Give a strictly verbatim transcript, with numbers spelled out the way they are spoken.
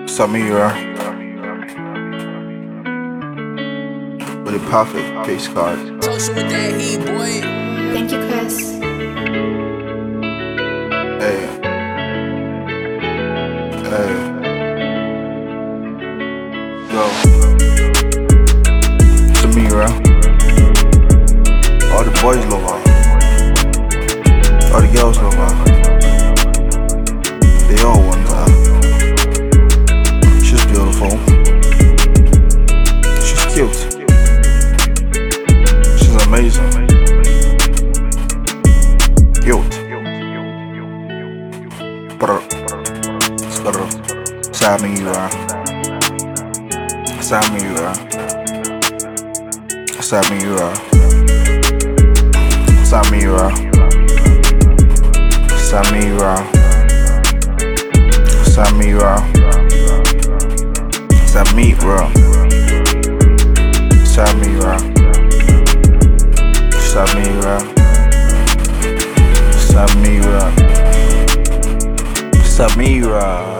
Samira with a perfect face card. Social with that heat, boy. Thank you, Chris. Hey, hey, yo, Samira. All the boys love her. All the girls love her. They all want her. She's beautiful. She's cute. She's amazing. Cute. Brr. Brr. Samira. Samira. Samira. Samira. Samira. Samira. Samira. Samira. Samira. Samira. Samira.